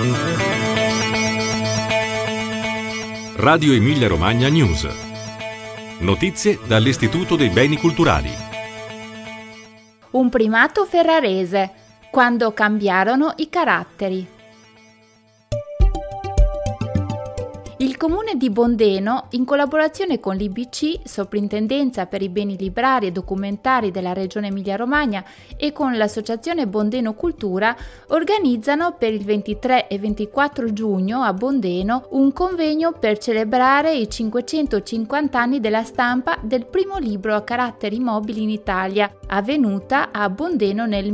Radio Emilia Romagna News. Notizie dall'Istituto dei Beni Culturali. Un primato ferrarese, quando cambiarono i caratteri. Il Comune di Bondeno, in collaborazione con l'IBC, Soprintendenza per i Beni Librari e Documentari della Regione Emilia-Romagna, e con l'Associazione Bondeno Cultura, organizzano per il 23 e 24 giugno a Bondeno un convegno per celebrare i 550 anni della stampa del primo libro a caratteri mobili in Italia, avvenuta a Bondeno nel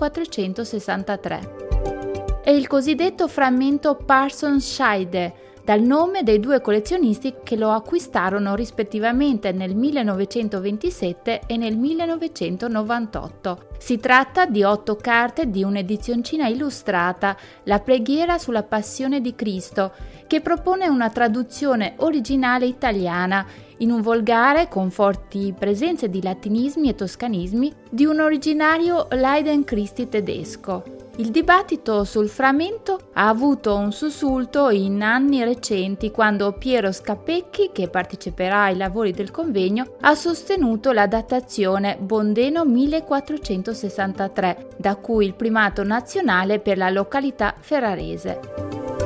1463. È il cosiddetto frammento Parsons-Scheide, dal nome dei due collezionisti che lo acquistarono rispettivamente nel 1927 e nel 1998. Si tratta di 8 carte di un'edizioncina illustrata, La preghiera sulla passione di Cristo, che propone una traduzione originale italiana, in un volgare con forti presenze di latinismi e toscanismi, di un originario Leiden Christi tedesco. Il dibattito sul frammento ha avuto un sussulto in anni recenti quando Piero Scapecchi, che parteciperà ai lavori del convegno, ha sostenuto la datazione Bondeno 1463, da cui il primato nazionale per la località ferrarese.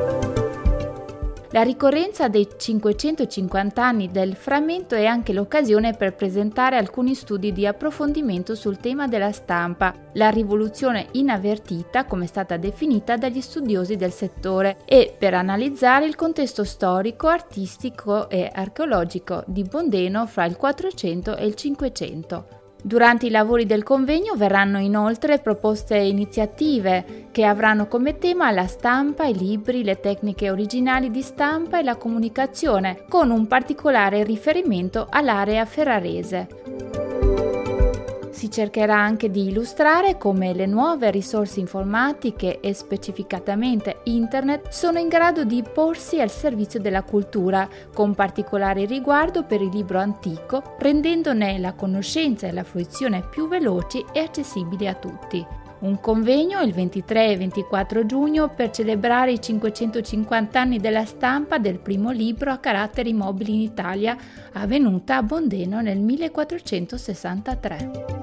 La ricorrenza dei 550 anni del frammento è anche l'occasione per presentare alcuni studi di approfondimento sul tema della stampa, la rivoluzione inavvertita, come è stata definita dagli studiosi del settore, e per analizzare il contesto storico, artistico e archeologico di Bondeno fra il 400 e il 500. Durante i lavori del convegno verranno inoltre proposte iniziative che avranno come tema la stampa, i libri, le tecniche originali di stampa e la comunicazione, con un particolare riferimento all'area ferrarese. Si cercherà anche di illustrare come le nuove risorse informatiche e specificatamente Internet sono in grado di porsi al servizio della cultura, con particolare riguardo per il libro antico, rendendone la conoscenza e la fruizione più veloci e accessibili a tutti. Un convegno il 23 e 24 giugno per celebrare i 550 anni della stampa del primo libro a caratteri mobili in Italia, avvenuta a Bondeno nel 1463.